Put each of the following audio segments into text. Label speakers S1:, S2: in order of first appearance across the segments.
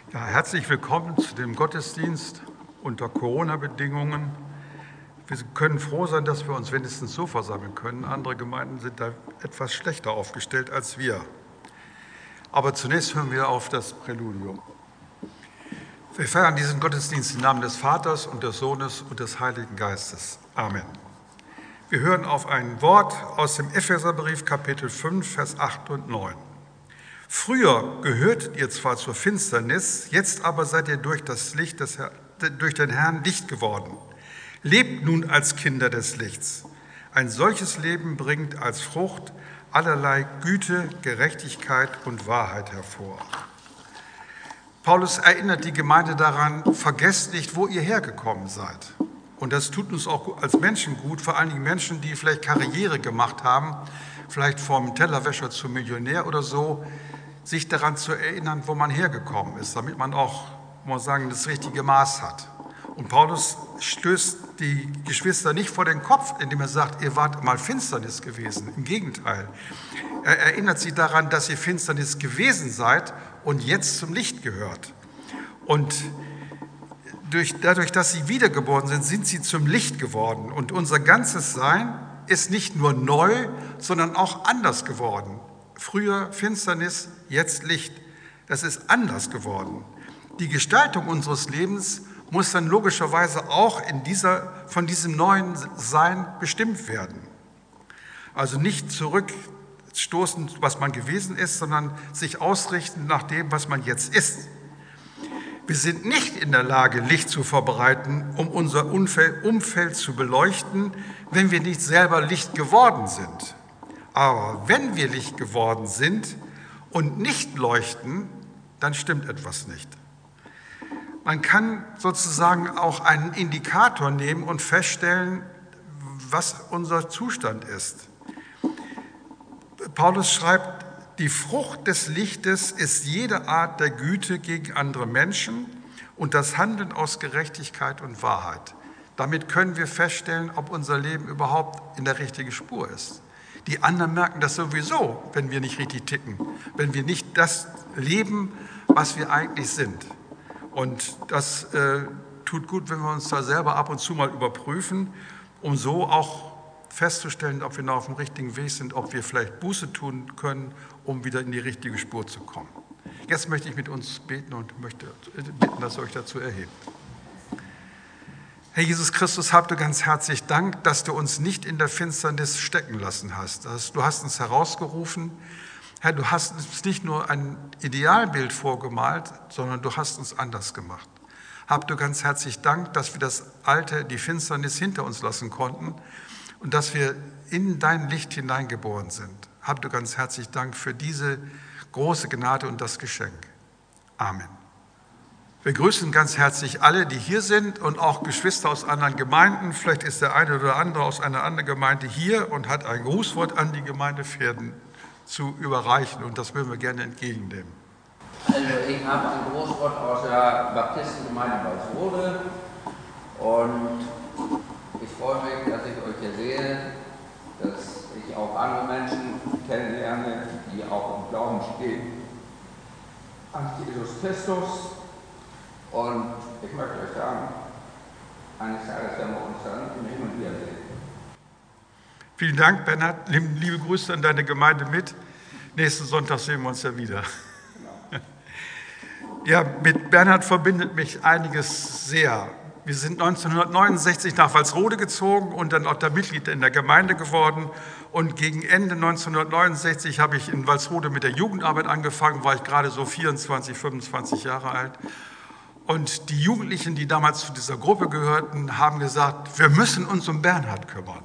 S1: Ja, herzlich willkommen zu dem Gottesdienst unter Corona-Bedingungen. Wir können froh sein, dass wir uns wenigstens so versammeln können. Andere Gemeinden sind da etwas schlechter aufgestellt als wir. Aber zunächst hören wir auf das Präludium. Wir feiern diesen Gottesdienst im Namen des Vaters und des Sohnes und des Heiligen Geistes. Amen. Wir hören auf ein Wort aus dem Epheserbrief, Kapitel 5, Vers 8 und 9. Früher gehörtet ihr zwar zur Finsternis, jetzt aber seid ihr durch das Licht durch den Herrn Licht geworden. Lebt nun als Kinder des Lichts. Ein solches Leben bringt als Frucht allerlei Güte, Gerechtigkeit und Wahrheit hervor. Paulus erinnert die Gemeinde daran, vergesst nicht, wo ihr hergekommen seid. Und das tut uns auch als Menschen gut, vor allen Dingen Menschen, die vielleicht Karriere gemacht haben, vielleicht vom Tellerwäscher zum Millionär oder so, sich daran zu erinnern, wo man hergekommen ist, damit man auch, muss man sagen, das richtige Maß hat. Und Paulus stößt die Geschwister nicht vor den Kopf, indem er sagt, ihr wart mal Finsternis gewesen. Im Gegenteil. Er erinnert sie daran, dass ihr Finsternis gewesen seid und jetzt zum Licht gehört. Und dadurch, dass sie wiedergeboren sind, sind sie zum Licht geworden. Und unser ganzes Sein ist nicht nur neu, sondern auch anders geworden. Früher Finsternis, jetzt Licht. Das ist anders geworden. Die Gestaltung unseres Lebens muss dann logischerweise auch von diesem neuen Sein bestimmt werden. Also nicht zurückstoßen, was man gewesen ist, sondern sich ausrichten nach dem, was man jetzt ist. Wir sind nicht in der Lage, Licht zu verbreiten, um unser Umfeld zu beleuchten, wenn wir nicht selber Licht geworden sind. Aber wenn wir Licht geworden sind und nicht leuchten, dann stimmt etwas nicht. Man kann sozusagen auch einen Indikator nehmen und feststellen, was unser Zustand ist. Paulus schreibt, die Frucht des Lichtes ist jede Art der Güte gegen andere Menschen und das Handeln aus Gerechtigkeit und Wahrheit. Damit können wir feststellen, ob unser Leben überhaupt in der richtigen Spur ist. Die anderen merken das sowieso, wenn wir nicht richtig ticken, wenn wir nicht das leben, was wir eigentlich sind. Und das tut gut, wenn wir uns da selber ab und zu mal überprüfen, um so auch festzustellen, ob wir noch auf dem richtigen Weg sind, ob wir vielleicht Buße tun können, um wieder in die richtige Spur zu kommen. Jetzt möchte ich mit uns beten und möchte bitten, dass ihr euch dazu erhebt. Herr Jesus Christus, habt du ganz herzlich Dank, dass du uns nicht in der Finsternis stecken lassen hast. Du hast uns herausgerufen. Herr, du hast uns nicht nur ein Idealbild vorgemalt, sondern du hast uns anders gemacht. Habt du ganz herzlich Dank, dass wir das Alte, die Finsternis hinter uns lassen konnten und dass wir in dein Licht hineingeboren sind. Habt du ganz herzlich Dank für diese große Gnade und das Geschenk. Amen. Wir grüßen ganz herzlich alle, die hier sind und auch Geschwister aus anderen Gemeinden. Vielleicht ist der eine oder andere aus einer anderen Gemeinde hier und hat ein Grußwort an die Gemeindefäden zu überreichen und das würden wir gerne entgegennehmen.
S2: Also ich habe ein Großwort aus der Baptistengemeinde Walsrode und ich freue mich, dass ich euch hier sehe, dass ich auch andere Menschen kennenlerne, die auch im Glauben stehen an Jesus Christus. Und ich möchte euch sagen, eines Tages werden wir uns dann im Himmel wiedersehen.
S1: Vielen Dank, Bernhard. Liebe Grüße an deine Gemeinde mit. Nächsten Sonntag sehen wir uns ja wieder. Genau. Ja, mit Bernhard verbindet mich einiges sehr. Wir sind 1969 nach Walsrode gezogen und dann auch da Mitglied in der Gemeinde geworden. Und gegen Ende 1969 habe ich in Walsrode mit der Jugendarbeit angefangen, war ich gerade so 24, 25 Jahre alt. Und die Jugendlichen, die damals zu dieser Gruppe gehörten, haben gesagt, wir müssen uns um Bernhard kümmern.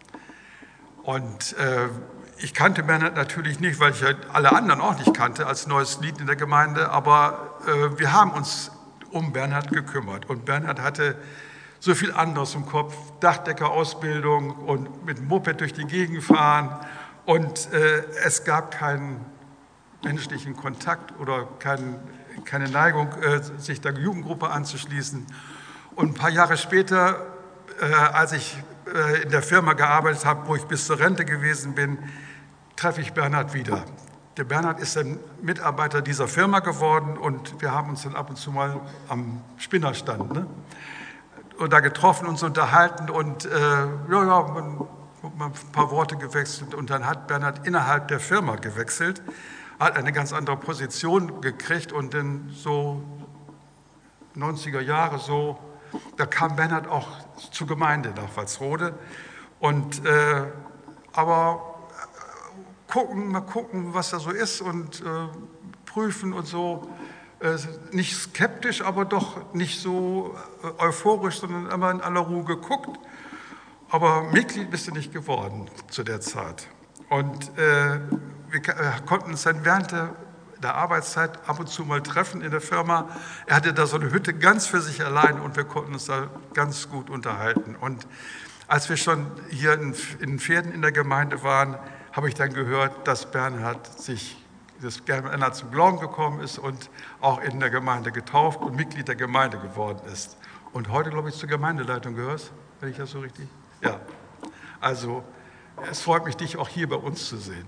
S1: Und ich kannte Bernhard natürlich nicht, weil ich alle anderen auch nicht kannte als neues Glied in der Gemeinde, aber wir haben uns um Bernhard gekümmert. Und Bernhard hatte so viel anderes im Kopf, Dachdeckerausbildung und mit dem Moped durch die Gegend fahren. Und es gab keinen menschlichen Kontakt oder keine Neigung, sich der Jugendgruppe anzuschließen. Und ein paar Jahre später, als ich in der Firma gearbeitet habe, wo ich bis zur Rente gewesen bin, treffe ich Bernhard wieder. der Bernhard ist dann Mitarbeiter dieser Firma geworden und wir haben uns dann ab und zu mal am Spinnerstand, ne? Und da getroffen, uns unterhalten und ein paar Worte gewechselt. Und dann hat Bernhard innerhalb der Firma gewechselt, hat eine ganz andere Position gekriegt und dann so 90er Jahre so, da kam Bernhard auch zur Gemeinde nach Walsrode. Und aber mal gucken, was da so ist und prüfen und so. Nicht skeptisch, aber doch nicht so euphorisch, sondern immer in aller Ruhe geguckt. Aber Mitglied bist du nicht geworden zu der Zeit. Und wir konnten uns dann während der Arbeitszeit ab und zu mal treffen in der Firma. Er hatte da so eine Hütte ganz für sich allein und wir konnten uns da ganz gut unterhalten. Und als wir schon hier in Pferden in der Gemeinde waren, habe ich dann gehört, dass Bernhard zum Glauben gekommen ist und auch in der Gemeinde getauft und Mitglied der Gemeinde geworden ist. Und heute, glaube ich, zur Gemeindeleitung gehörst, wenn ich das so richtig... Ja, also es freut mich, dich auch hier bei uns zu sehen.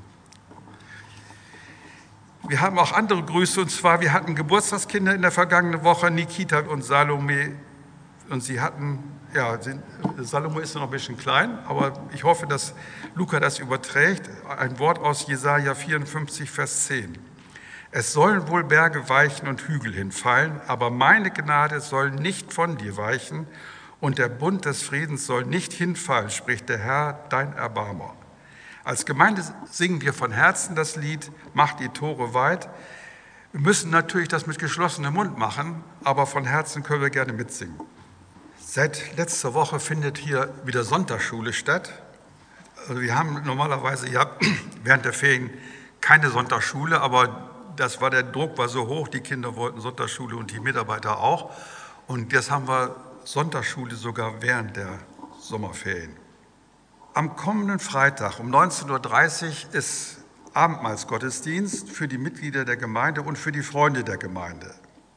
S1: Wir haben auch andere Grüße, und zwar, wir hatten Geburtstagskinder in der vergangenen Woche, Nikita und Salome, und sie hatten, ja, Salome ist noch ein bisschen klein, aber ich hoffe, dass Luca das überträgt, ein Wort aus Jesaja 54, Vers 10. Es sollen wohl Berge weichen und Hügel hinfallen, aber meine Gnade soll nicht von dir weichen und der Bund des Friedens soll nicht hinfallen, spricht der Herr, dein Erbarmer. Als Gemeinde singen wir von Herzen das Lied, macht die Tore weit. Wir müssen natürlich das mit geschlossenem Mund machen, aber von Herzen können wir gerne mitsingen. Seit letzter Woche findet hier wieder Sonntagsschule statt. Also wir haben normalerweise ja während der Ferien keine Sonntagsschule, aber der Druck war so hoch, die Kinder wollten Sonntagsschule und die Mitarbeiter auch. Und jetzt haben wir Sonntagsschule sogar während der Sommerferien. Am kommenden Freitag um 19:30 Uhr ist Abendmahlsgottesdienst für die Mitglieder der Gemeinde und für die Freunde der Gemeinde.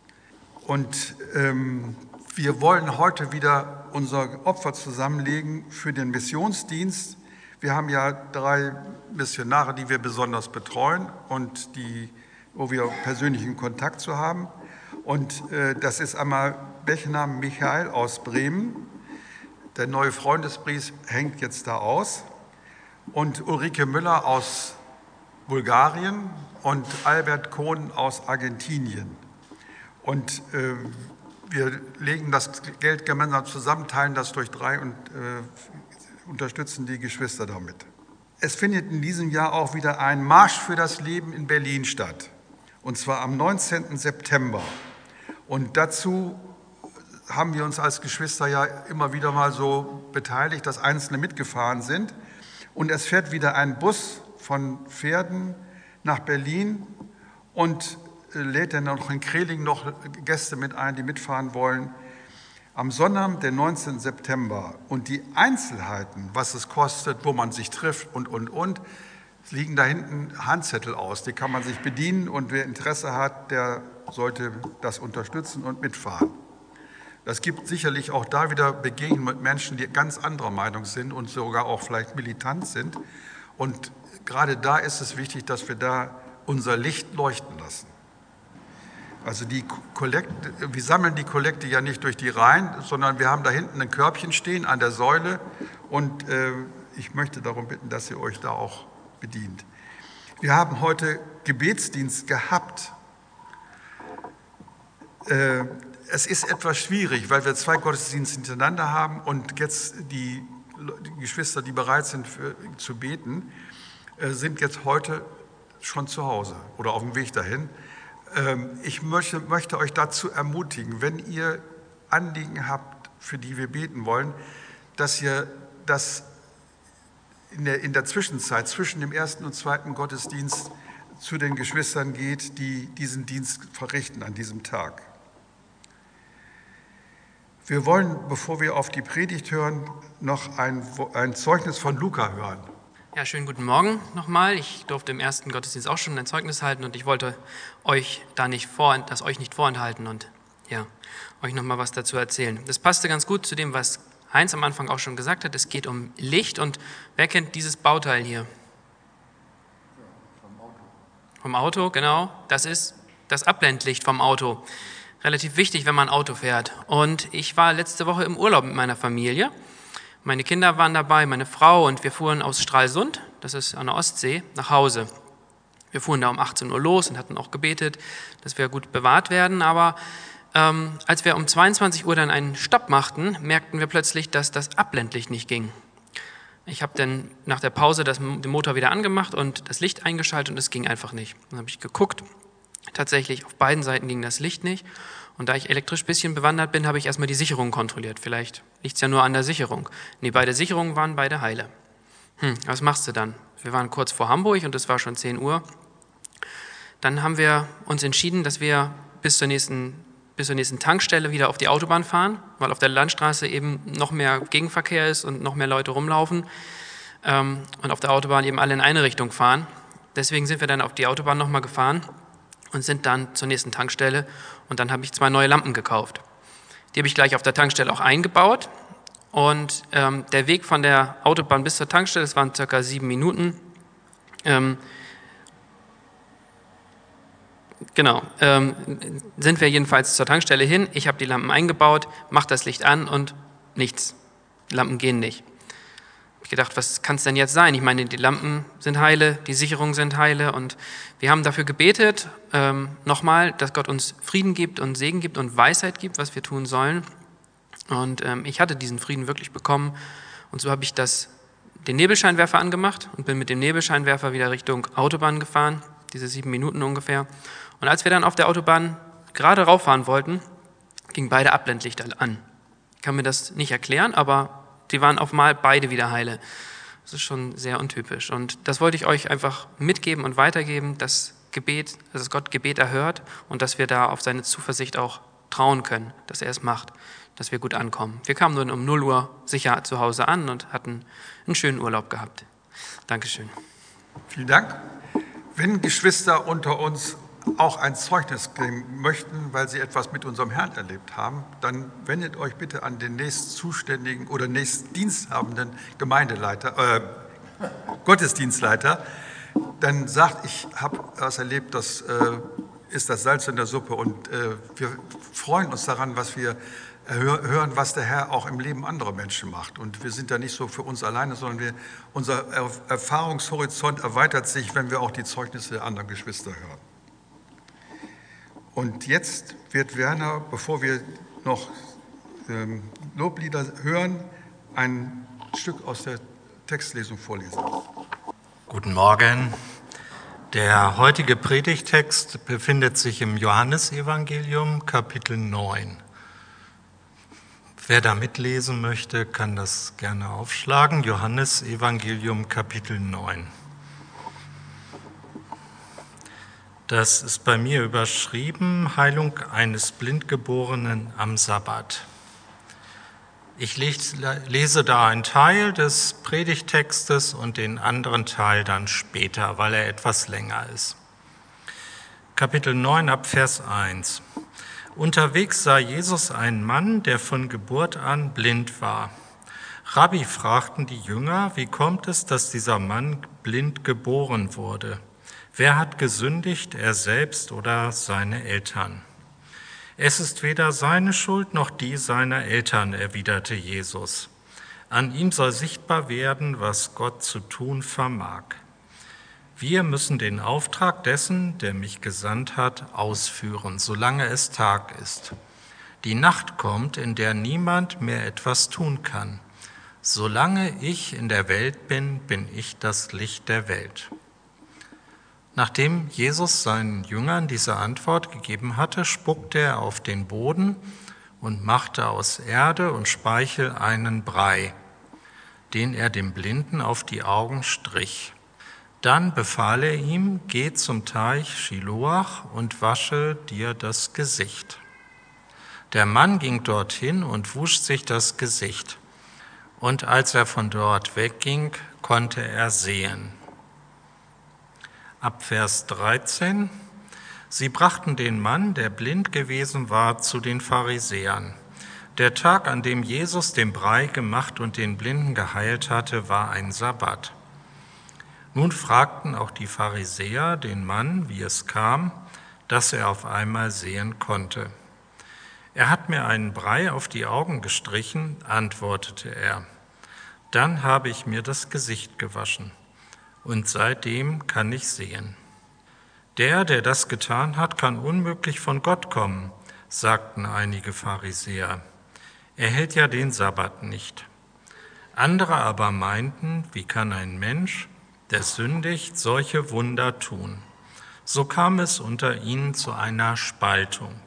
S1: Und wir wollen heute wieder unser Opfer zusammenlegen für den Missionsdienst. Wir haben ja 3 Missionare, die wir besonders betreuen und wo wir persönlichen Kontakt zu haben. Und das ist einmal Bechnam Michael aus Bremen. Der neue Freundesbrief hängt jetzt da aus. Und Ulrike Müller aus Bulgarien und Albert Kohn aus Argentinien. Und wir legen das Geld gemeinsam zusammen, teilen das durch 3 und unterstützen die Geschwister damit. Es findet in diesem Jahr auch wieder ein Marsch für das Leben in Berlin statt. Und zwar am 19. September. Und dazu haben wir uns als Geschwister ja immer wieder mal so beteiligt, dass Einzelne mitgefahren sind. Und es fährt wieder ein Bus von Pferden nach Berlin und lädt dann noch in Kreling noch Gäste mit ein, die mitfahren wollen. Am Sonntag, den 19. September. Und die Einzelheiten, was es kostet, wo man sich trifft und, liegen da hinten Handzettel aus. Die kann man sich bedienen und wer Interesse hat, der sollte das unterstützen und mitfahren. Es gibt sicherlich auch da wieder Begegnungen mit Menschen, die ganz anderer Meinung sind und sogar auch vielleicht militant sind. Und gerade da ist es wichtig, dass wir da unser Licht leuchten lassen. Also wir sammeln die Kollekte ja nicht durch die Reihen, sondern wir haben da hinten ein Körbchen stehen an der Säule und ich möchte darum bitten, dass ihr euch da auch bedient. Wir haben heute Gebetsdienst gehabt. Es ist etwas schwierig, weil wir 2 Gottesdienste hintereinander haben und jetzt die Geschwister, die bereit sind zu beten, sind jetzt heute schon zu Hause oder auf dem Weg dahin. Ich möchte euch dazu ermutigen, wenn ihr Anliegen habt, für die wir beten wollen, dass ihr das in der Zwischenzeit, zwischen dem 1. und 2. Gottesdienst zu den Geschwistern geht, die diesen Dienst verrichten an diesem Tag. Wir wollen, bevor wir auf die Predigt hören, noch ein Zeugnis von Luca hören.
S3: Ja, schönen guten Morgen nochmal. Ich durfte im 1. Gottesdienst auch schon ein Zeugnis halten und ich wollte euch das euch nicht vorenthalten und ja, euch nochmal was dazu erzählen. Das passte ganz gut zu dem, was Heinz am Anfang auch schon gesagt hat. Es geht um Licht und wer kennt dieses Bauteil hier? vom Auto, genau. Das ist das Abblendlicht vom Auto. Relativ wichtig, wenn man Auto fährt. Und ich war letzte Woche im Urlaub mit meiner Familie. Meine Kinder waren dabei, meine Frau, und wir fuhren aus Stralsund, das ist an der Ostsee, nach Hause. Wir fuhren da um 18 Uhr los und hatten auch gebetet, dass wir gut bewahrt werden. Aber als wir um 22 Uhr dann einen Stopp machten, merkten wir plötzlich, dass das Abblendlicht nicht ging. Ich habe dann nach der Pause den Motor wieder angemacht und das Licht eingeschaltet und es ging einfach nicht. Dann habe ich geguckt, tatsächlich auf beiden Seiten ging das Licht nicht. Und da ich elektrisch ein bisschen bewandert bin, habe ich erstmal die Sicherung kontrolliert. Vielleicht liegt es ja nur an der Sicherung. Nee, beide Sicherungen waren beide heile. Was machst du dann? Wir waren kurz vor Hamburg und es war schon 10 Uhr. Dann haben wir uns entschieden, dass wir bis zur nächsten Tankstelle wieder auf die Autobahn fahren, weil auf der Landstraße eben noch mehr Gegenverkehr ist und noch mehr Leute rumlaufen und auf der Autobahn eben alle in eine Richtung fahren. Deswegen sind wir dann auf die Autobahn nochmal gefahren und sind dann zur nächsten Tankstelle und dann habe ich 2 neue Lampen gekauft. Die habe ich gleich auf der Tankstelle auch eingebaut und der Weg von der Autobahn bis zur Tankstelle, das waren ca. 7 Minuten, sind wir jedenfalls zur Tankstelle hin. Ich habe die Lampen eingebaut, mache das Licht an und nichts. Die Lampen gehen nicht. Ich habe gedacht, was kann es denn jetzt sein? Ich meine, die Lampen sind heile, die Sicherungen sind heile und wir haben dafür gebetet, nochmal, dass Gott uns Frieden gibt und Segen gibt und Weisheit gibt, was wir tun sollen. Und ich hatte diesen Frieden wirklich bekommen und so habe ich den Nebelscheinwerfer angemacht und bin mit dem Nebelscheinwerfer wieder Richtung Autobahn gefahren, diese 7 Minuten ungefähr. Und als wir dann auf der Autobahn gerade rauffahren wollten, gingen beide Abblendlichter an. Ich kann mir das nicht erklären, aber die waren auf einmal beide wieder heile. Das ist schon sehr untypisch. Und das wollte ich euch einfach mitgeben und weitergeben, dass Gott Gebet erhört und dass wir da auf seine Zuversicht auch trauen können, dass er es macht, dass wir gut ankommen. Wir kamen nun um 0 Uhr sicher zu Hause an und hatten einen schönen Urlaub gehabt. Dankeschön.
S1: Vielen Dank. Wenn Geschwister unter uns auch ein Zeugnis geben möchten, weil sie etwas mit unserem Herrn erlebt haben, dann wendet euch bitte an den nächstzuständigen oder nächstdiensthabenden Gottesdienstleiter. Dann sagt, ich habe was erlebt, das ist das Salz in der Suppe und wir freuen uns daran, was wir hören, was der Herr auch im Leben anderer Menschen macht. Und wir sind da nicht so für uns alleine, sondern unser Erfahrungshorizont erweitert sich, wenn wir auch die Zeugnisse der anderen Geschwister hören. Und jetzt wird Werner, bevor wir noch Loblieder hören, ein Stück aus der Textlesung vorlesen.
S4: Guten Morgen. Der heutige Predigtext befindet sich im Johannesevangelium, Kapitel 9. Wer da mitlesen möchte, kann das gerne aufschlagen. Johannesevangelium, Kapitel 9. Das ist bei mir überschrieben, Heilung eines Blindgeborenen am Sabbat. Ich lese da einen Teil des Predigtextes und den anderen Teil dann später, weil er etwas länger ist. Kapitel 9 ab Vers 1. Unterwegs sah Jesus einen Mann, der von Geburt an blind war. Rabbi, fragten die Jünger, wie kommt es, dass dieser Mann blind geboren wurde? Wer hat gesündigt, er selbst oder seine Eltern? Es ist weder seine Schuld noch die seiner Eltern, erwiderte Jesus. An ihm soll sichtbar werden, was Gott zu tun vermag. Wir müssen den Auftrag dessen, der mich gesandt hat, ausführen, solange es Tag ist. Die Nacht kommt, in der niemand mehr etwas tun kann. Solange ich in der Welt bin, bin ich das Licht der Welt. Nachdem Jesus seinen Jüngern diese Antwort gegeben hatte, spuckte er auf den Boden und machte aus Erde und Speichel einen Brei, den er dem Blinden auf die Augen strich. Dann befahl er ihm, geh zum Teich Schiloach und wasche dir das Gesicht. Der Mann ging dorthin und wusch sich das Gesicht. Und als er von dort wegging, konnte er sehen. Ab Vers 13. Sie brachten den Mann, der blind gewesen war, zu den Pharisäern. Der Tag, an dem Jesus den Brei gemacht und den Blinden geheilt hatte, war ein Sabbat. Nun fragten auch die Pharisäer den Mann, wie es kam, dass er auf einmal sehen konnte. Er hat mir einen Brei auf die Augen gestrichen, antwortete er. Dann habe ich mir das Gesicht gewaschen und seitdem kann ich sehen. Der das getan hat, kann unmöglich von Gott kommen, sagten einige Pharisäer. Er hält ja den Sabbat nicht. Andere aber meinten, wie kann ein Mensch, der sündigt, solche Wunder tun? So kam es unter ihnen zu einer Spaltung.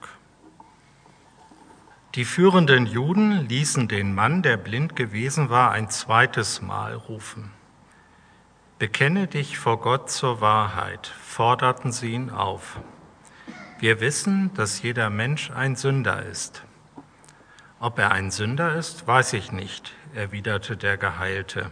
S4: Die führenden Juden ließen den Mann, der blind gewesen war, ein zweites Mal rufen. Bekenne dich vor Gott zur Wahrheit, forderten sie ihn auf. Wir wissen, dass jeder Mensch ein Sünder ist. Ob er ein Sünder ist, weiß ich nicht, erwiderte der Geheilte.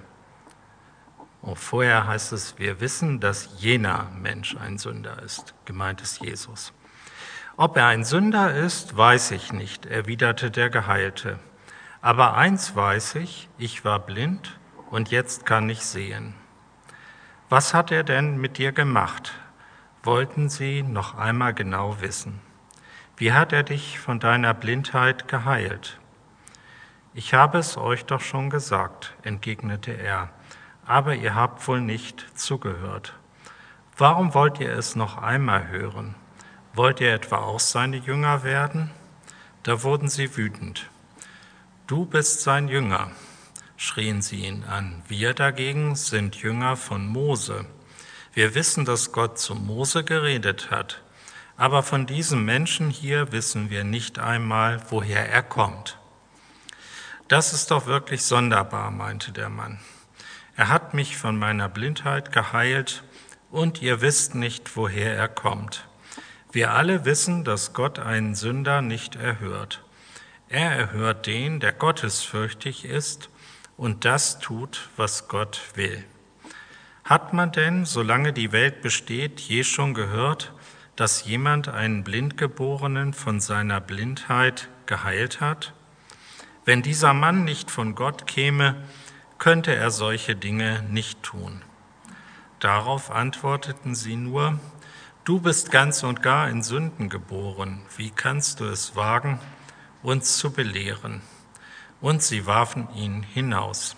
S4: Und vorher heißt es, wir wissen, dass jener Mensch ein Sünder ist, gemeint ist Jesus. Ob er ein Sünder ist, weiß ich nicht, erwiderte der Geheilte. Aber eins weiß ich war blind und jetzt kann ich sehen. Was hat er denn mit dir gemacht? Wollten sie noch einmal genau wissen. Wie hat er dich von deiner Blindheit geheilt? Ich habe es euch doch schon gesagt, entgegnete er, aber ihr habt wohl nicht zugehört. Warum wollt ihr es noch einmal hören? Wollt ihr etwa auch seine Jünger werden? Da wurden sie wütend. Du bist sein Jünger, schrien sie ihn an. Wir dagegen sind Jünger von Mose. Wir wissen, dass Gott zu Mose geredet hat, aber von diesem Menschen hier wissen wir nicht einmal, woher er kommt. Das ist doch wirklich sonderbar, meinte der Mann. Er hat mich von meiner Blindheit geheilt und ihr wisst nicht, woher er kommt. Wir alle wissen, dass Gott einen Sünder nicht erhört. Er erhört den, der gottesfürchtig ist und das tut, was Gott will. Hat man denn, solange die Welt besteht, je schon gehört, dass jemand einen Blindgeborenen von seiner Blindheit geheilt hat? Wenn dieser Mann nicht von Gott käme, könnte er solche Dinge nicht tun. Darauf antworteten sie nur, du bist ganz und gar in Sünden geboren, wie kannst du es wagen, uns zu belehren? Und sie warfen ihn hinaus.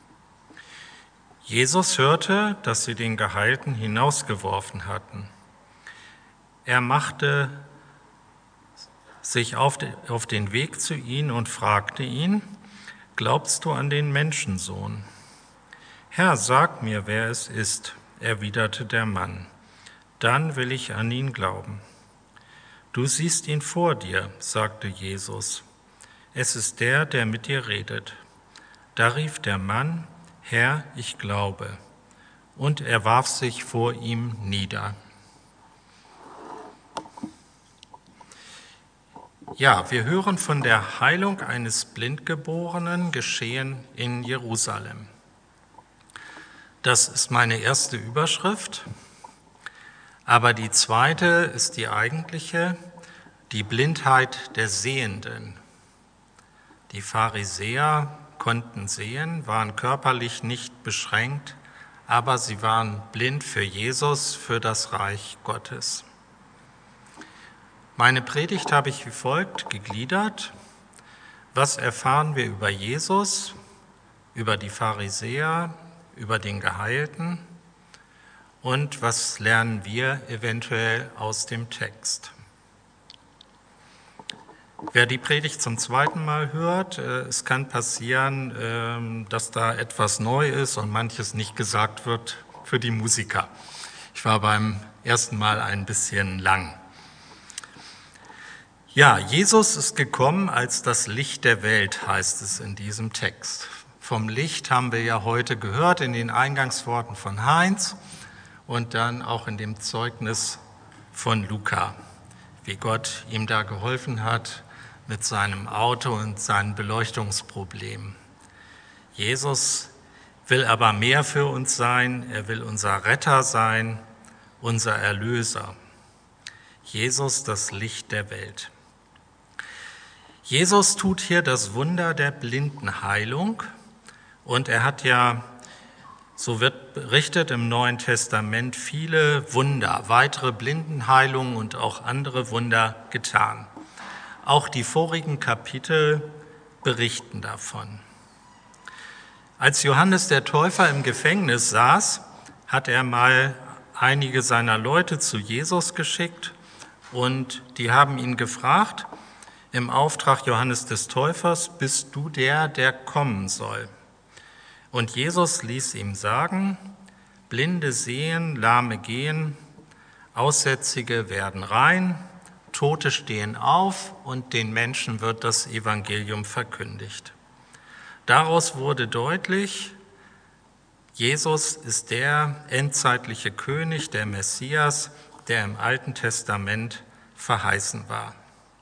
S4: Jesus hörte, dass sie den Geheilten hinausgeworfen hatten. Er machte sich auf den Weg zu ihnen und fragte ihn, glaubst du an den Menschensohn? Herr, sag mir, wer es ist, erwiderte der Mann. Dann will ich an ihn glauben. Du siehst ihn vor dir, sagte Jesus. Es ist der mit dir redet. Da rief der Mann, Herr, ich glaube. Und er warf sich vor ihm nieder. Ja, wir hören von der Heilung eines Blindgeborenen geschehen in Jerusalem. Das ist meine erste Überschrift. Aber die zweite ist die eigentliche, die Blindheit der Sehenden. Die Pharisäer konnten sehen, waren körperlich nicht beschränkt, aber sie waren blind für Jesus, für das Reich Gottes. Meine Predigt habe ich wie folgt gegliedert. Was erfahren wir über Jesus, über die Pharisäer, über den Geheilten? Und was lernen wir eventuell aus dem Text? Wer die Predigt zum zweiten Mal hört, es kann passieren, dass da etwas neu ist und manches nicht gesagt wird für die Musiker. Ich war beim ersten Mal ein bisschen lang. Ja, Jesus ist gekommen als das Licht der Welt, heißt es in diesem Text. Vom Licht haben wir ja heute gehört in den Eingangsworten von Heinz. Und dann auch in dem Zeugnis von Luca, wie Gott ihm da geholfen hat mit seinem Auto und seinen Beleuchtungsproblemen. Jesus will aber mehr für uns sein, er will unser Retter sein, unser Erlöser. Jesus, das Licht der Welt. Jesus tut hier das Wunder der Blindenheilung und er hat ja So wird berichtet im Neuen Testament viele Wunder, weitere Blindenheilungen und auch andere Wunder getan. Auch die vorigen Kapitel berichten davon. Als Johannes der Täufer im Gefängnis saß, hat er mal einige seiner Leute zu Jesus geschickt und die haben ihn gefragt, im Auftrag Johannes des Täufers, bist du der kommen soll? Und Jesus ließ ihm sagen, Blinde sehen, Lahme gehen, Aussätzige werden rein, Tote stehen auf und den Menschen wird das Evangelium verkündigt. Daraus wurde deutlich, Jesus ist der endzeitliche König, der Messias, der im Alten Testament verheißen war.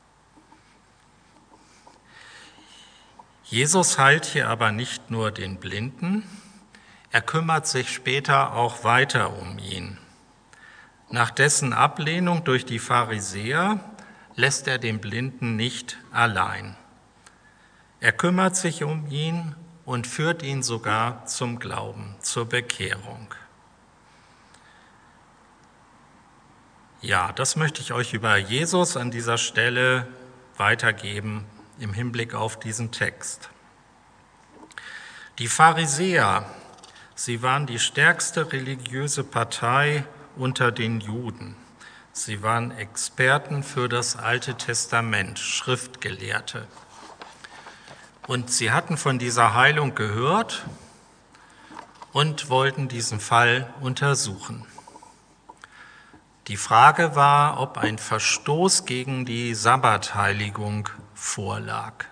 S4: Jesus heilt hier aber nicht nur den Blinden, er kümmert sich später auch weiter um ihn. Nach dessen Ablehnung durch die Pharisäer lässt er den Blinden nicht allein. Er kümmert sich um ihn und führt ihn sogar zum Glauben, zur Bekehrung. Ja, das möchte ich euch über Jesus an dieser Stelle weitergeben im Hinblick auf diesen Text. Die Pharisäer, sie waren die stärkste religiöse Partei unter den Juden. Sie waren Experten für das Alte Testament, Schriftgelehrte. Und sie hatten von dieser Heilung gehört und wollten diesen Fall untersuchen. Die Frage war, ob ein Verstoß gegen die Sabbatheiligung vorlag.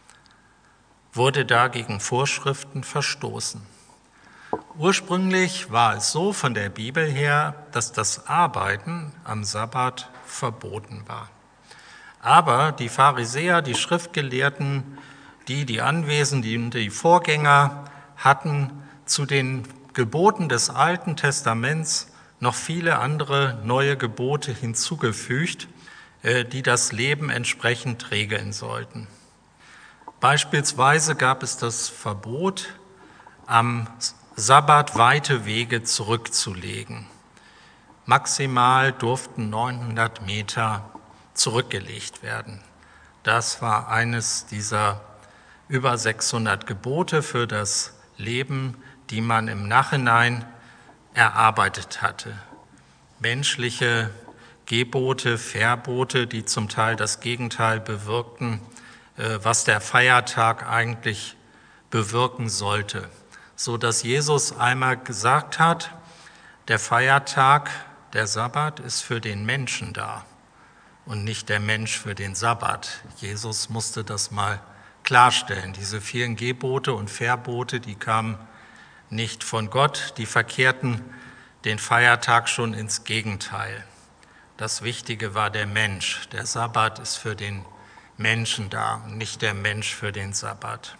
S4: Wurde da gegen Vorschriften verstoßen? Ursprünglich war es so von der Bibel her, dass das Arbeiten am Sabbat verboten war. Aber die Pharisäer, die Schriftgelehrten, die Anwesenden, die Vorgänger hatten zu den Geboten des Alten Testaments noch viele andere neue Gebote hinzugefügt, die das Leben entsprechend regeln sollten. Beispielsweise gab es das Verbot, am Sabbat weite Wege zurückzulegen. Maximal durften 900 Meter zurückgelegt werden. Das war eines dieser über 600 Gebote für das Leben, die man im Nachhinein erarbeitet hatte. Menschliche Gebote, Verbote, die zum Teil das Gegenteil bewirkten, was der Feiertag eigentlich bewirken sollte. So dass Jesus einmal gesagt hat, der Feiertag, der Sabbat ist für den Menschen da und nicht der Mensch für den Sabbat. Jesus musste das mal klarstellen. Diese vielen Gebote und Verbote, die kamen nicht von Gott, die verkehrten den Feiertag schon ins Gegenteil. Das Wichtige war der Mensch. Der Sabbat ist für den Menschen da, nicht der Mensch für den Sabbat.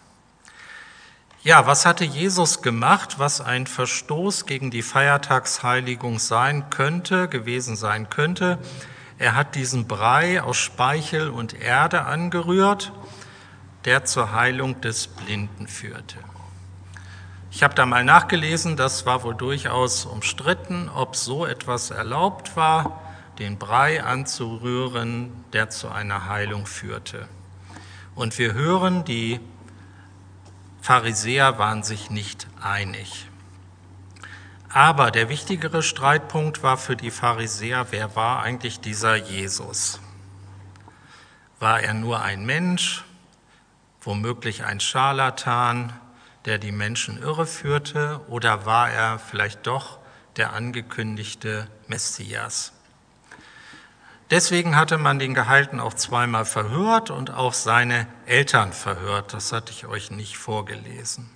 S4: Ja, was hatte Jesus gemacht, was ein Verstoß gegen die Feiertagsheiligung gewesen sein könnte? Er hat diesen Brei aus Speichel und Erde angerührt, der zur Heilung des Blinden führte. Ich habe da mal nachgelesen, das war wohl durchaus umstritten, ob so etwas erlaubt war, den Brei anzurühren, der zu einer Heilung führte. Und wir hören, die Pharisäer waren sich nicht einig. Aber der wichtigere Streitpunkt war für die Pharisäer, wer war eigentlich dieser Jesus? War er nur ein Mensch, womöglich ein Scharlatan, der die Menschen irreführte, oder war er vielleicht doch der angekündigte Messias? Deswegen hatte man den Geheilten auch zweimal verhört und auch seine Eltern verhört. Das hatte ich euch nicht vorgelesen.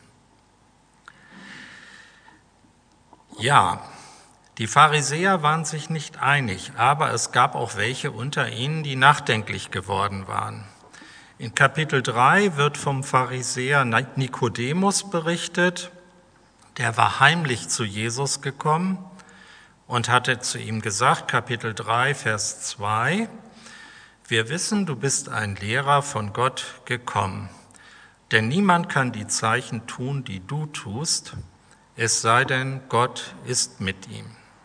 S4: Ja, die Pharisäer waren sich nicht einig, aber es gab auch welche unter ihnen, die nachdenklich geworden waren. In Kapitel 3 wird vom Pharisäer Nikodemus berichtet, der war heimlich zu Jesus gekommen und hatte zu ihm gesagt, Kapitel 3, Vers 2, wir wissen, du bist ein Lehrer von Gott gekommen, denn niemand kann die Zeichen tun, die du tust, es sei denn, Gott ist mit ihm.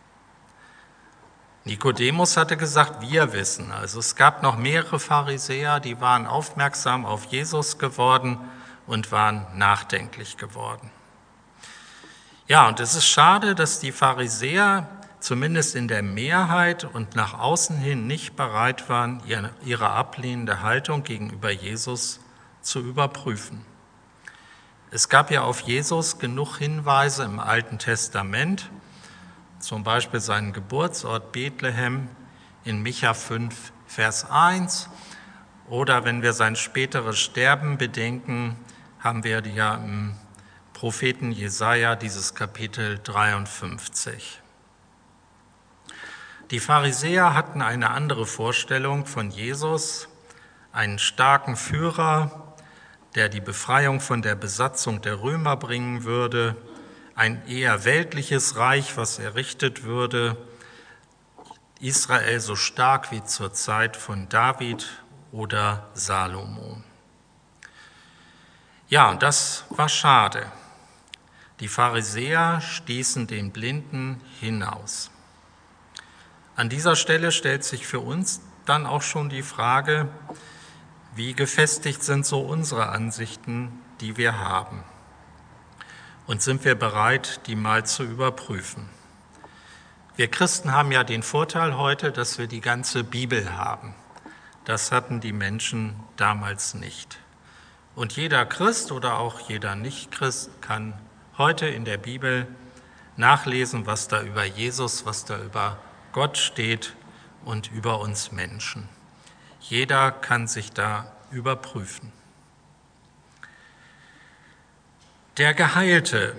S4: Nikodemus hatte gesagt, wir wissen. Also es gab noch mehrere Pharisäer, die waren aufmerksam auf Jesus geworden und waren nachdenklich geworden. Ja, und es ist schade, dass die Pharisäer zumindest in der Mehrheit und nach außen hin nicht bereit waren, ihre ablehnende Haltung gegenüber Jesus zu überprüfen. Es gab ja auf Jesus genug Hinweise im Alten Testament, zum Beispiel seinen Geburtsort Bethlehem in Micha 5, Vers 1. Oder wenn wir sein späteres Sterben bedenken, haben wir ja im Propheten Jesaja dieses Kapitel 53. Die Pharisäer hatten eine andere Vorstellung von Jesus, einen starken Führer, der die Befreiung von der Besatzung der Römer bringen würde, ein eher weltliches Reich, was errichtet würde, Israel so stark wie zur Zeit von David oder Salomo. Ja, und das war schade. Die Pharisäer stießen den Blinden hinaus. An dieser Stelle stellt sich für uns dann auch schon die Frage, wie gefestigt sind so unsere Ansichten, die wir haben? Und sind wir bereit, die mal zu überprüfen? Wir Christen haben ja den Vorteil heute, dass wir die ganze Bibel haben. Das hatten die Menschen damals nicht. Und jeder Christ oder auch jeder Nicht-Christ kann heute in der Bibel nachlesen, was da über Jesus, was da über Gott steht und über uns Menschen. Jeder kann sich da überprüfen. Der Geheilte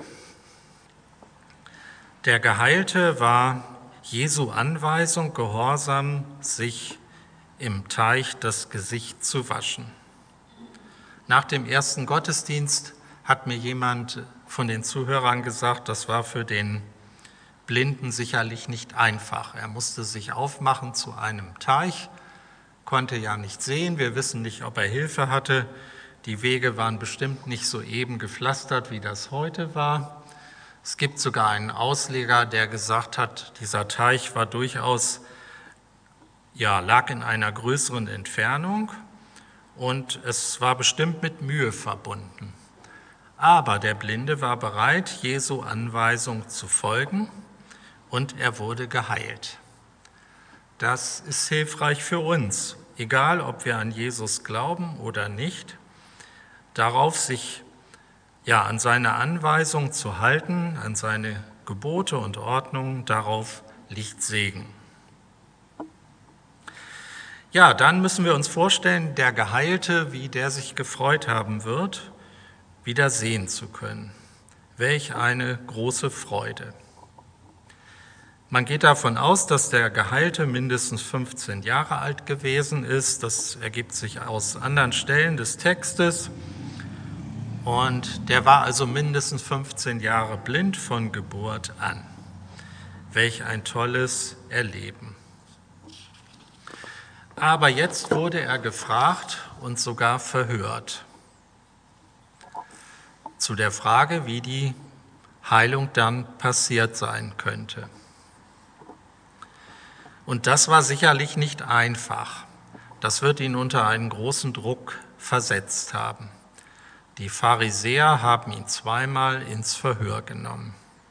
S4: war Jesu Anweisung gehorsam, sich im Teich das Gesicht zu waschen. Nach dem ersten Gottesdienst hat mir jemand von den Zuhörern gesagt, das war für den Blinden sicherlich nicht einfach. Er musste sich aufmachen zu einem Teich, konnte ja nicht sehen. Wir wissen nicht, ob er Hilfe hatte. Die Wege waren bestimmt nicht so eben gepflastert, wie das heute war. Es gibt sogar einen Ausleger, der gesagt hat, dieser Teich war durchaus, lag in einer größeren Entfernung und es war bestimmt mit Mühe verbunden. Aber der Blinde war bereit, Jesu Anweisung zu folgen und er wurde geheilt. Das ist hilfreich für uns, egal ob wir an Jesus glauben oder nicht. Darauf sich an seine Anweisung zu halten, an seine Gebote und Ordnungen, darauf liegt Segen. Ja, dann müssen wir uns vorstellen, der Geheilte, wie der sich gefreut haben wird, wieder sehen zu können. Welch eine große Freude. Man geht davon aus, dass der Geheilte mindestens 15 Jahre alt gewesen ist. Das ergibt sich aus anderen Stellen des Textes. Und der war also mindestens 15 Jahre blind von Geburt an. Welch ein tolles Erleben. Aber jetzt wurde er gefragt und sogar verhört zu der Frage, wie die Heilung dann passiert sein könnte. Und das war sicherlich nicht einfach. Das wird ihn unter einen großen Druck versetzt haben. Die Pharisäer haben ihn zweimal ins Verhör genommen.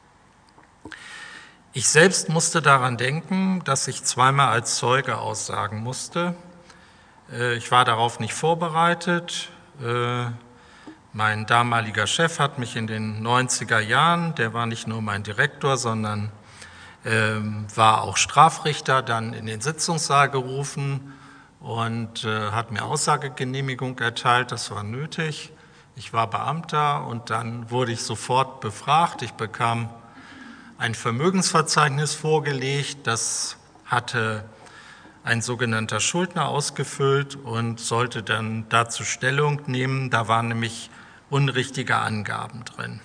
S4: Ich selbst musste daran denken, dass ich zweimal als Zeuge aussagen musste. Ich war darauf nicht vorbereitet. Mein damaliger Chef hat mich in den 90er Jahren, der war nicht nur mein Direktor, sondern war auch Strafrichter, dann in den Sitzungssaal gerufen und hat mir Aussagegenehmigung erteilt. Das war nötig. Ich war Beamter und dann wurde ich sofort befragt. Ich bekam ein Vermögensverzeichnis vorgelegt, das hatte ein sogenannter Schuldner ausgefüllt und sollte dann dazu Stellung nehmen. Da waren nämlich unrichtige Angaben drin.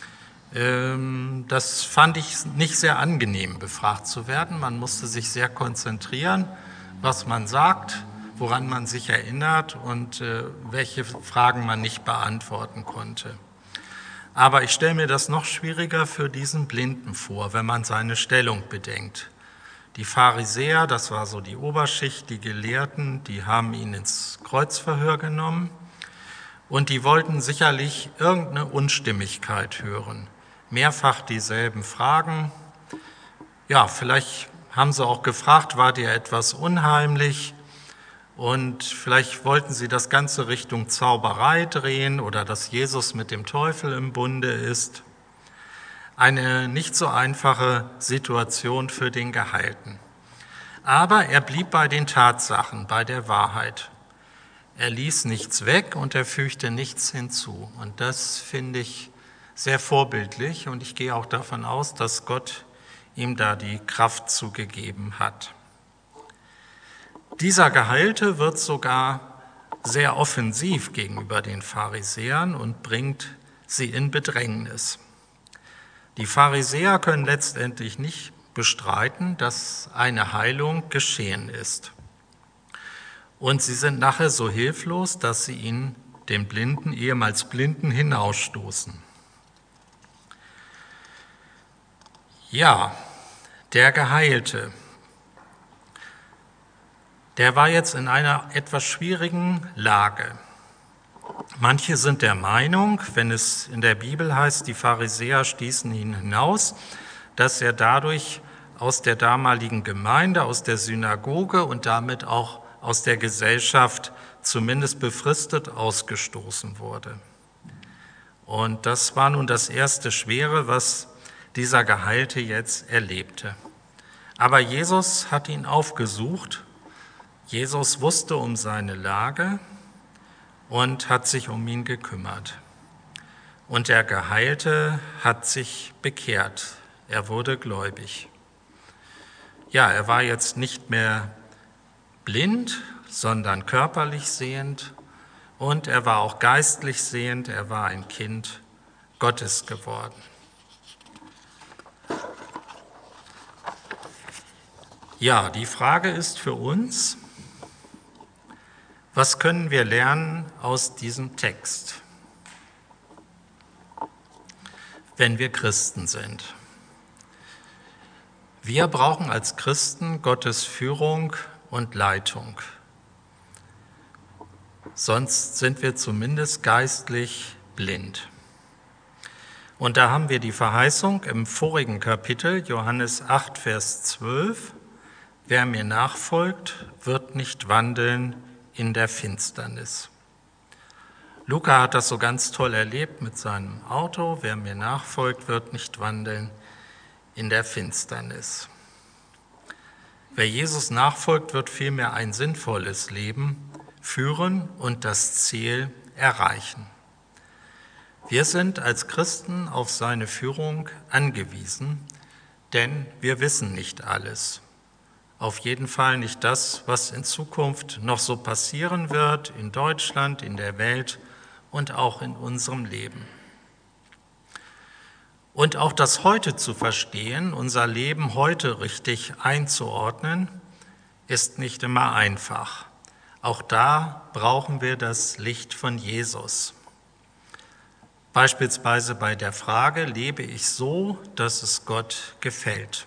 S4: Das fand ich nicht sehr angenehm, befragt zu werden. Man musste sich sehr konzentrieren, was man sagt, woran man sich erinnert und welche Fragen man nicht beantworten konnte. Aber ich stelle mir das noch schwieriger für diesen Blinden vor, wenn man seine Stellung bedenkt. Die Pharisäer, das war so die Oberschicht, die Gelehrten, die haben ihn ins Kreuzverhör genommen und die wollten sicherlich irgendeine Unstimmigkeit hören. Mehrfach dieselben Fragen. Ja, vielleicht haben sie auch gefragt, war dir etwas unheimlich? Und vielleicht wollten sie das Ganze Richtung Zauberei drehen oder dass Jesus mit dem Teufel im Bunde ist. Eine nicht so einfache Situation für den Geheilten. Aber er blieb bei den Tatsachen, bei der Wahrheit. Er ließ nichts weg und er fügte nichts hinzu. Und das finde ich sehr vorbildlich und ich gehe auch davon aus, dass Gott ihm da die Kraft zugegeben hat. Dieser Geheilte wird sogar sehr offensiv gegenüber den Pharisäern und bringt sie in Bedrängnis. Die Pharisäer können letztendlich nicht bestreiten, dass eine Heilung geschehen ist. Und sie sind nachher so hilflos, dass sie ihn, den Blinden, ehemals Blinden, hinausstoßen. Ja, der Geheilte, der war jetzt in einer etwas schwierigen Lage. Manche sind der Meinung, wenn es in der Bibel heißt, die Pharisäer stießen ihn hinaus, dass er dadurch aus der damaligen Gemeinde, aus der Synagoge und damit auch aus der Gesellschaft zumindest befristet ausgestoßen wurde. Und das war nun das erste Schwere, was dieser Geheilte jetzt erlebte. Aber Jesus hat ihn aufgesucht. Jesus wusste um seine Lage und hat sich um ihn gekümmert. Und der Geheilte hat sich bekehrt. Er wurde gläubig. Ja, er war jetzt nicht mehr blind, sondern körperlich sehend. Und er war auch geistlich sehend. Er war ein Kind Gottes geworden. Ja, die Frage ist für uns, was können wir lernen aus diesem Text, wenn wir Christen sind? Wir brauchen als Christen Gottes Führung und Leitung. Sonst sind wir zumindest geistlich blind. Und da haben wir die Verheißung im vorigen Kapitel, Johannes 8, Vers 12, wer mir nachfolgt, wird nicht wandeln in der Finsternis. Luca hat das so ganz toll erlebt mit seinem Auto. Wer mir nachfolgt, wird nicht wandeln in der Finsternis. Wer Jesus nachfolgt, wird vielmehr ein sinnvolles Leben führen und das Ziel erreichen. Wir sind als Christen auf seine Führung angewiesen, denn wir wissen nicht alles. Auf jeden Fall nicht das, was in Zukunft noch so passieren wird, in Deutschland, in der Welt und auch in unserem Leben. Und auch das Heute zu verstehen, unser Leben heute richtig einzuordnen, ist nicht immer einfach. Auch da brauchen wir das Licht von Jesus. Beispielsweise bei der Frage, lebe ich so, dass es Gott gefällt?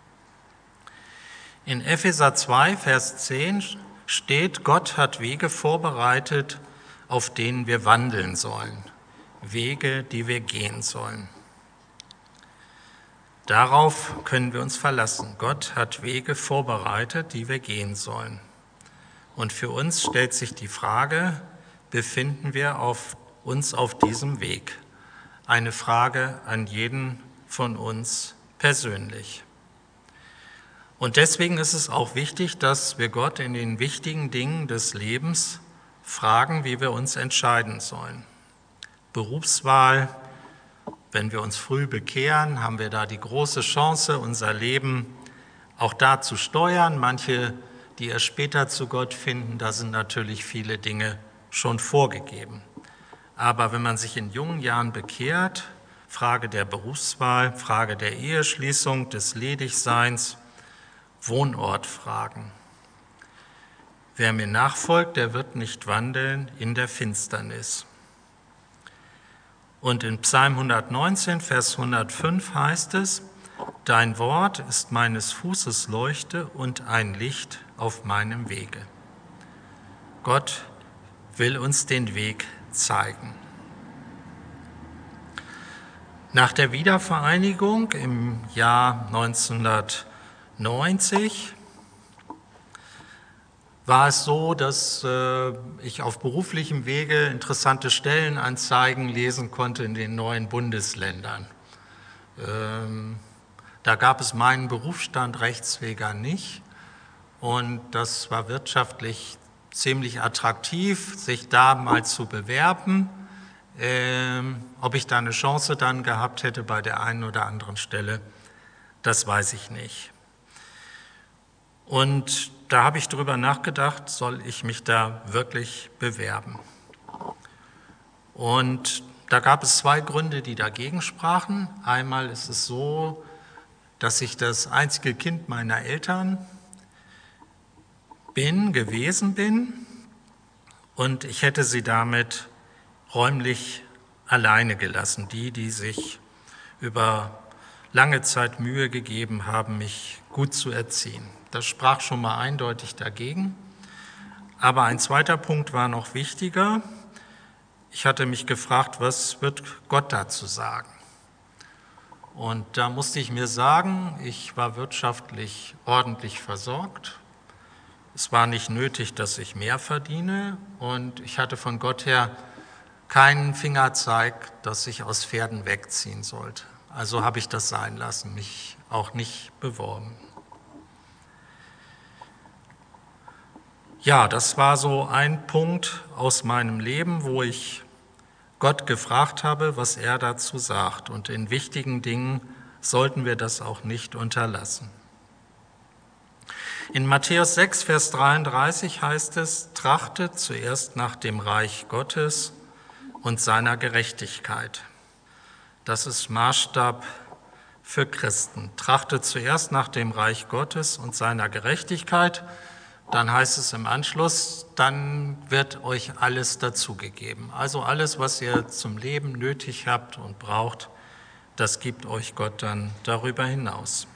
S4: In Epheser 2, Vers 10 steht, Gott hat Wege vorbereitet, auf denen wir wandeln sollen. Wege, die wir gehen sollen. Darauf können wir uns verlassen. Gott hat Wege vorbereitet, die wir gehen sollen. Und für uns stellt sich die Frage, befinden wir uns auf diesem Weg? Eine Frage an jeden von uns persönlich. Und deswegen ist es auch wichtig, dass wir Gott in den wichtigen Dingen des Lebens fragen, wie wir uns entscheiden sollen. Berufswahl, wenn wir uns früh bekehren, haben wir da die große Chance, unser Leben auch da zu steuern. Manche, die erst später zu Gott finden, da sind natürlich viele Dinge schon vorgegeben. Aber wenn man sich in jungen Jahren bekehrt, Frage der Berufswahl, Frage der Eheschließung, des Ledigseins, Wohnortfragen. Wer mir nachfolgt, der wird nicht wandeln in der Finsternis. Und in Psalm 119, Vers 105 heißt es: Dein Wort ist meines Fußes Leuchte und ein Licht auf meinem Wege. Gott will uns den Weg zeigen. Nach der Wiedervereinigung im Jahr 1990 war es so, dass ich auf beruflichem Wege interessante Stellenanzeigen lesen konnte in den neuen Bundesländern. Da gab es meinen Berufsstand Rechtsweger nicht und das war wirtschaftlich ziemlich attraktiv, sich da mal zu bewerben. Ob ich da eine Chance dann gehabt hätte bei der einen oder anderen Stelle, das weiß ich nicht. Und da habe ich darüber nachgedacht, soll ich mich da wirklich bewerben? Und da gab es zwei Gründe, die dagegen sprachen. Einmal ist es so, dass ich das einzige Kind meiner Eltern gewesen bin und ich hätte sie damit räumlich alleine gelassen. Die sich über lange Zeit Mühe gegeben haben, mich gut zu erziehen. Das sprach schon mal eindeutig dagegen. Aber ein zweiter Punkt war noch wichtiger. Ich hatte mich gefragt, was wird Gott dazu sagen? Und da musste ich mir sagen, ich war wirtschaftlich ordentlich versorgt. Es war nicht nötig, dass ich mehr verdiene und ich hatte von Gott her keinen Fingerzeig, dass ich aus Pferden wegziehen sollte. Also habe ich das sein lassen, mich auch nicht beworben. Ja, das war so ein Punkt aus meinem Leben, wo ich Gott gefragt habe, was er dazu sagt. Und in wichtigen Dingen sollten wir das auch nicht unterlassen. In Matthäus 6, Vers 33 heißt es: Trachtet zuerst nach dem Reich Gottes und seiner Gerechtigkeit. Das ist Maßstab für Christen. Trachtet zuerst nach dem Reich Gottes und seiner Gerechtigkeit. Dann heißt es im Anschluss, dann wird euch alles dazugegeben. Also alles, was ihr zum Leben nötig habt und braucht, das gibt euch Gott dann darüber hinaus.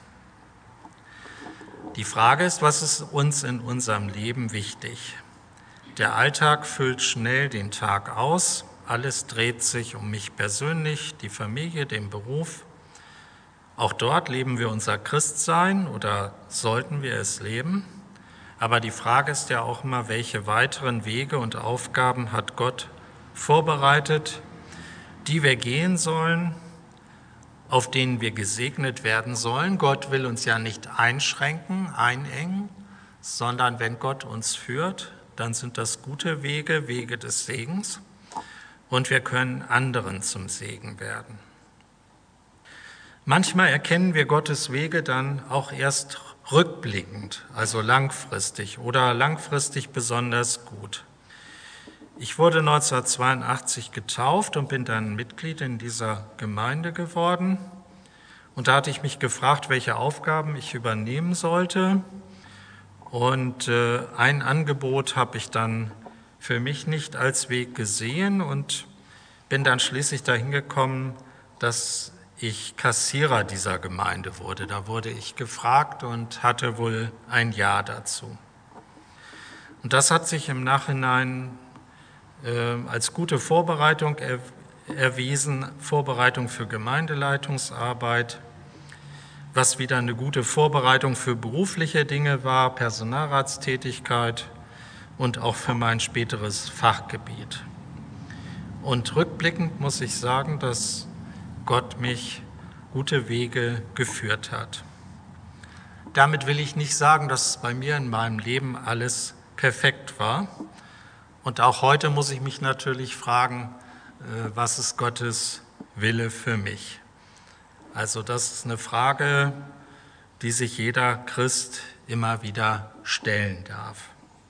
S4: Die Frage ist, was ist uns in unserem Leben wichtig? Der Alltag füllt schnell den Tag aus. Alles dreht sich um mich persönlich, die Familie, den Beruf. Auch dort leben wir unser Christsein oder sollten wir es leben. Aber die Frage ist ja auch immer, welche weiteren Wege und Aufgaben hat Gott vorbereitet, die wir gehen sollen, auf denen wir gesegnet werden sollen. Gott will uns ja nicht einschränken, einengen, sondern wenn Gott uns führt, dann sind das gute Wege, Wege des Segens und wir können anderen zum Segen werden. Manchmal erkennen wir Gottes Wege dann auch erst rückblickend, also langfristig oder langfristig besonders gut. Ich wurde 1982 getauft und bin dann Mitglied in dieser Gemeinde geworden. Und da hatte ich mich gefragt, welche Aufgaben ich übernehmen sollte. Und ein Angebot habe ich dann für mich nicht als Weg gesehen und bin dann schließlich dahin gekommen, dass ich Kassierer dieser Gemeinde wurde. Da wurde ich gefragt und hatte wohl ein Ja dazu. Und das hat sich im Nachhinein als gute Vorbereitung erwiesen, Vorbereitung für Gemeindeleitungsarbeit, was wieder eine gute Vorbereitung für berufliche Dinge war, Personalratstätigkeit und auch für mein späteres Fachgebiet. Und rückblickend muss ich sagen, dass Gott mich gute Wege geführt hat. Damit will ich nicht sagen, dass bei mir in meinem Leben alles perfekt war. Und auch heute muss ich mich natürlich fragen, was ist Gottes Wille für mich? Also das ist eine Frage, die sich jeder Christ immer wieder stellen darf.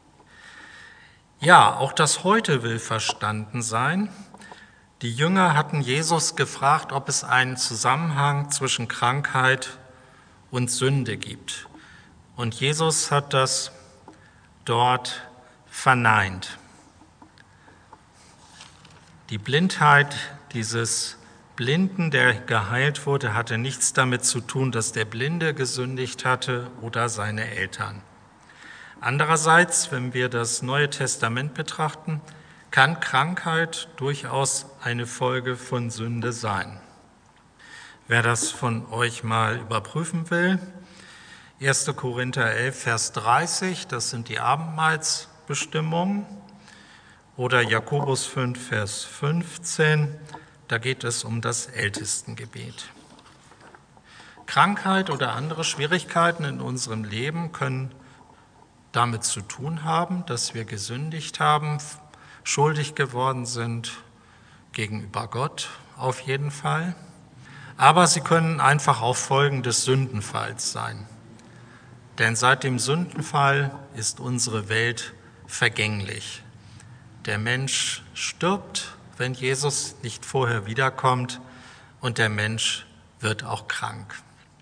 S4: Ja, auch das Heute will verstanden sein. Die Jünger hatten Jesus gefragt, ob es einen Zusammenhang zwischen Krankheit und Sünde gibt. Und Jesus hat das dort verneint. Die Blindheit dieses Blinden, der geheilt wurde, hatte nichts damit zu tun, dass der Blinde gesündigt hatte oder seine Eltern. Andererseits, wenn wir das Neue Testament betrachten, kann Krankheit durchaus eine Folge von Sünde sein. Wer das von euch mal überprüfen will, 1. Korinther 11, Vers 30, das sind die Abendmahlsbestimmungen, oder Jakobus 5, Vers 15, da geht es um das Ältestengebet. Krankheit oder andere Schwierigkeiten in unserem Leben können damit zu tun haben, dass wir gesündigt haben, schuldig geworden sind gegenüber Gott auf jeden Fall. Aber sie können einfach auch Folgen des Sündenfalls sein. Denn seit dem Sündenfall ist unsere Welt vergänglich. Der Mensch stirbt, wenn Jesus nicht vorher wiederkommt, und der Mensch wird auch krank.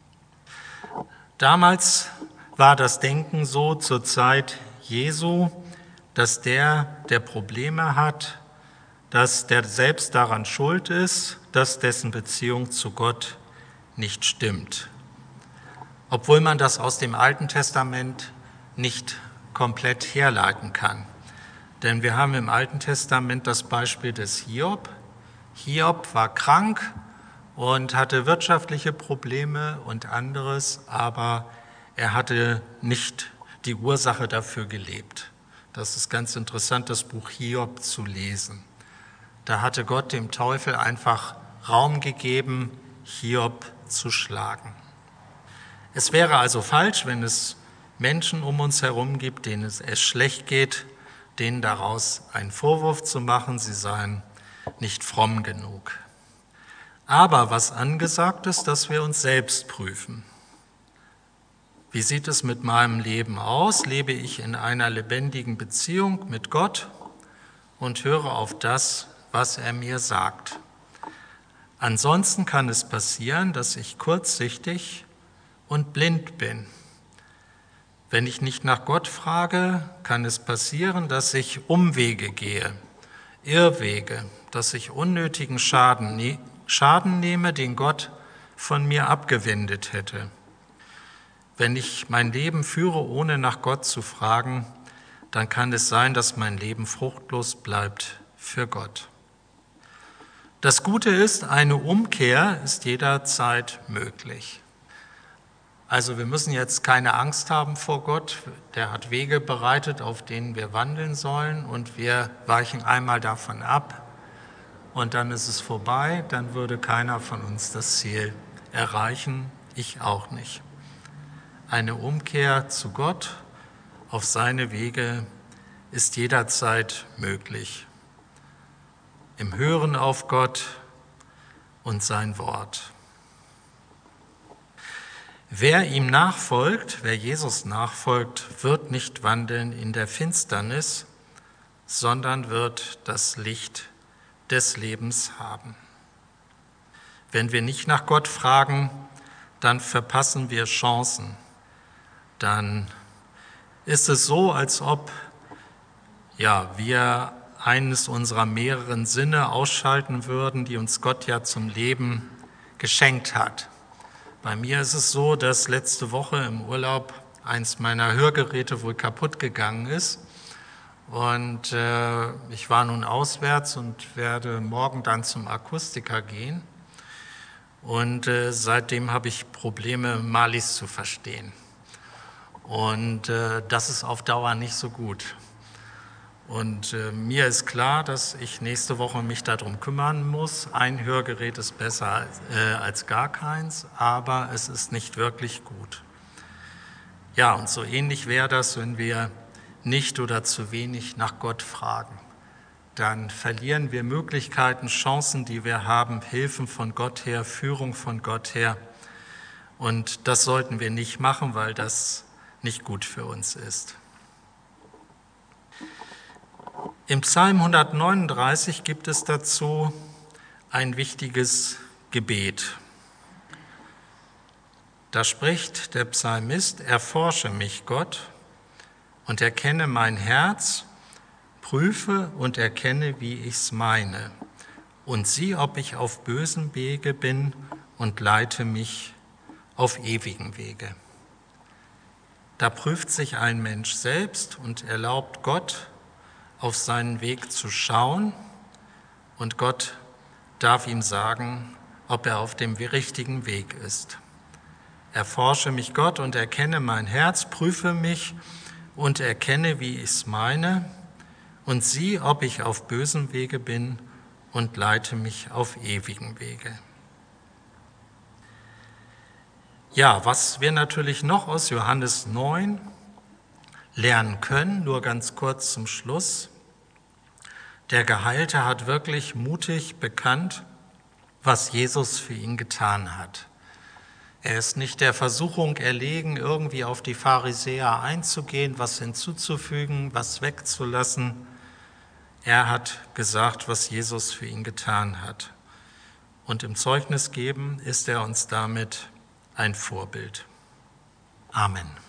S4: Damals war das Denken so zur Zeit Jesu, dass der Probleme hat, dass der selbst daran schuld ist, dass dessen Beziehung zu Gott nicht stimmt. Obwohl man das aus dem Alten Testament nicht komplett herleiten kann. Denn wir haben im Alten Testament das Beispiel des Hiob. Hiob war krank und hatte wirtschaftliche Probleme und anderes, aber er hatte nicht die Ursache dafür gelebt. Das ist ganz interessant, das Buch Hiob zu lesen. Da hatte Gott dem Teufel einfach Raum gegeben, Hiob zu schlagen. Es wäre also falsch, wenn es Menschen um uns herum gibt, denen es schlecht geht, denen daraus einen Vorwurf zu machen, sie seien nicht fromm genug. Aber was angesagt ist, dass wir uns selbst prüfen. Wie sieht es mit meinem Leben aus? Lebe ich in einer lebendigen Beziehung mit Gott und höre auf das, was er mir sagt? Ansonsten kann es passieren, dass ich kurzsichtig und blind bin. Wenn ich nicht nach Gott frage, kann es passieren, dass ich Umwege gehe, Irrwege, dass ich unnötigen Schaden nehme, den Gott von mir abgewendet hätte. Wenn ich mein Leben führe, ohne nach Gott zu fragen, dann kann es sein, dass mein Leben fruchtlos bleibt für Gott. Das Gute ist, eine Umkehr ist jederzeit möglich. Also wir müssen jetzt keine Angst haben vor Gott. Der hat Wege bereitet, auf denen wir wandeln sollen, und wir weichen einmal davon ab und dann ist es vorbei. Dann würde keiner von uns das Ziel erreichen, ich auch nicht. Eine Umkehr zu Gott auf seine Wege ist jederzeit möglich. Im Hören auf Gott und sein Wort. Wer ihm nachfolgt, wer Jesus nachfolgt, wird nicht wandeln in der Finsternis, sondern wird das Licht des Lebens haben. Wenn wir nicht nach Gott fragen, dann verpassen wir Chancen. Dann ist es so, als ob wir eines unserer mehreren Sinne ausschalten würden, die uns Gott ja zum Leben geschenkt hat. Bei mir ist es so, dass letzte Woche im Urlaub eins meiner Hörgeräte wohl kaputt gegangen ist. Und ich war nun auswärts und werde morgen dann zum Akustiker gehen. Und seitdem habe ich Probleme, Malis zu verstehen. Und das ist auf Dauer nicht so gut. Und mir ist klar, dass ich nächste Woche mich darum kümmern muss. Ein Hörgerät ist besser als gar keins, aber es ist nicht wirklich gut. Ja, und so ähnlich wäre das, wenn wir nicht oder zu wenig nach Gott fragen. Dann verlieren wir Möglichkeiten, Chancen, die wir haben, Hilfen von Gott her, Führung von Gott her. Und das sollten wir nicht machen, weil das nicht gut für uns ist. Im Psalm 139 gibt es dazu ein wichtiges Gebet. Da spricht der Psalmist: Erforsche mich, Gott, und erkenne mein Herz, prüfe und erkenne, wie ich's meine, und sieh, ob ich auf bösem Wege bin und leite mich auf ewigen Wege. Da prüft sich ein Mensch selbst und erlaubt Gott, auf seinen Weg zu schauen, und Gott darf ihm sagen, ob er auf dem richtigen Weg ist. Erforsche mich, Gott, und erkenne mein Herz, prüfe mich und erkenne, wie ich es meine, und sieh, ob ich auf bösem Wege bin und leite mich auf ewigen Wege. Ja, was wir natürlich noch aus Johannes 9 lernen können, nur ganz kurz zum Schluss. Der Geheilte hat wirklich mutig bekannt, was Jesus für ihn getan hat. Er ist nicht der Versuchung erlegen, irgendwie auf die Pharisäer einzugehen, was hinzuzufügen, was wegzulassen. Er hat gesagt, was Jesus für ihn getan hat. Und im Zeugnis geben ist er uns damit ein Vorbild. Amen.